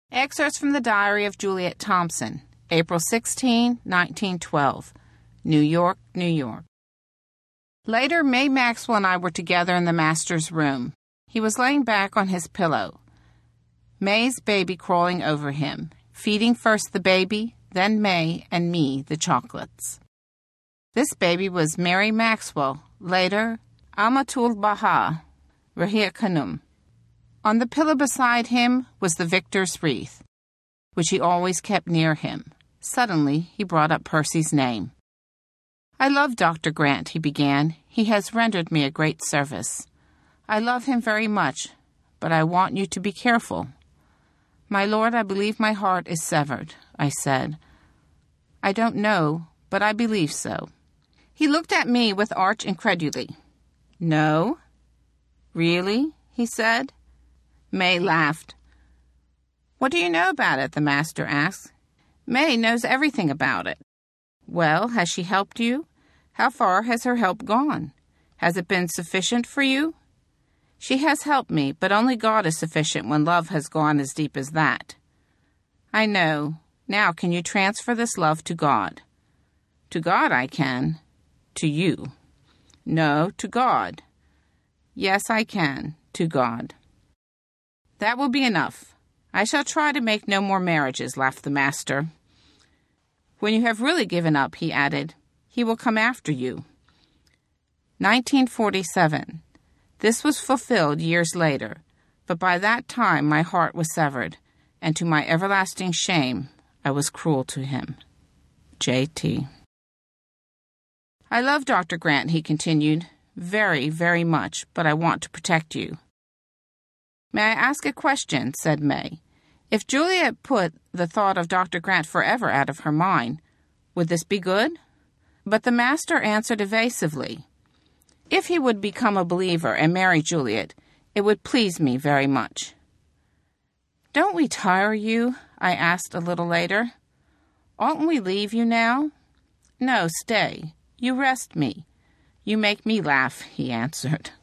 Excerpts from the Diary of Juliet Thompson, April 16, 1912, New York, New York. Later, May Maxwell and I were together in the master's room. He was laying back on his pillow, May's baby crawling over him, feeding first the baby, then May and me the chocolates. This baby was Mary Maxwell, later Amatul Baha, Rahia Khanum. On the pillow beside him was the victor's wreath, which he always kept near him. Suddenly, he brought up Percy's name. "I love Dr. Grant," he began. "He has rendered me a great service. I love him very much, but I want you to be careful." "My lord, I believe my heart is severed," I said. "I don't know, but I believe so." He looked at me with arch incredulity. "No? Really?" he said. May laughed. "What do you know about it?" the master asked. "May knows everything about it." "Well, has she helped you? How far has her help gone? Has it been sufficient for you?" "She has helped me, but only God is sufficient when love has gone as deep as that." "I know. Now can you transfer this love to God?" "To God I can. To you." "No, to God." "Yes, I can. To God." "That will be enough. I shall try to make no more marriages," laughed the master. "When you have really given up," he added, "he will come after you." 1947. This was fulfilled years later, but by that time my heart was severed, and to my everlasting shame, I was cruel to him. J.T. "I love Dr. Grant," he continued, "very, very much, but I want to protect you." "May I ask a question?" said May. "If Juliet put the thought of Dr. Grant forever out of her mind, would this be good?" But the master answered evasively, "If he would become a believer and marry Juliet, it would please me very much." "Don't we tire you?" I asked a little later. "Oughtn't we leave you now?" "No, stay. You rest me. You make me laugh," he answered.